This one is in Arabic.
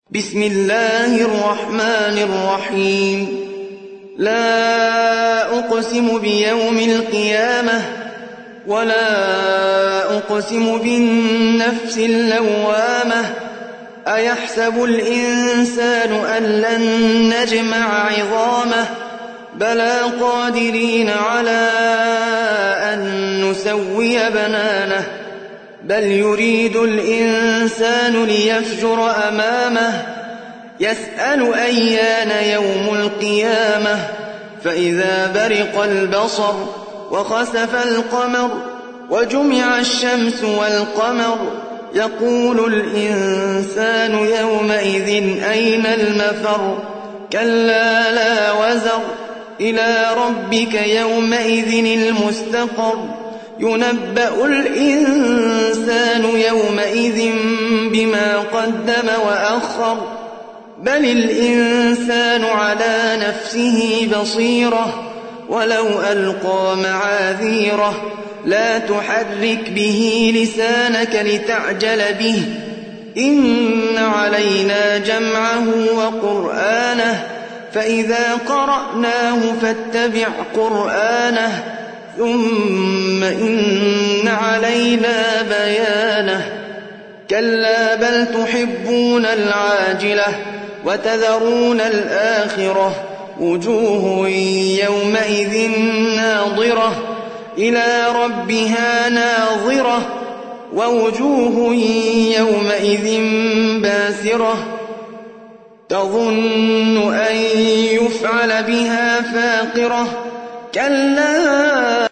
بسم الله الرحمن الرحيم لا أقسم بيوم القيامة ولا أقسم بالنفس اللوامة أيحسب الإنسان أن لن نجمع عظامه بلى قادرين على أن نسوي بنانه بل يريد الإنسان ليفجر أمامه يسأل أيان يوم القيامة فإذا برق البصر وخسف القمر وجمع الشمس والقمر يقول الإنسان يومئذ أين المفر كلا لا وزر إلى ربك يومئذ المستقر ينبأ الإنسان يومئذ بما قدم وأخر بل الإنسان على نفسه بصيرة ولو ألقى معاذيره لا تحرك به لسانك لتعجل به إن علينا جمعه وقرآنه فإذا قرأناه فاتبع قرآنه ثم إن علينا بيانه كلا بل تحبون العاجلة وتذرون الآخرة وجوه يومئذ ناظرة إلى ربها ناظرة ووجوه يومئذ باسرة تظن أن يفعل بها فاقرة كلا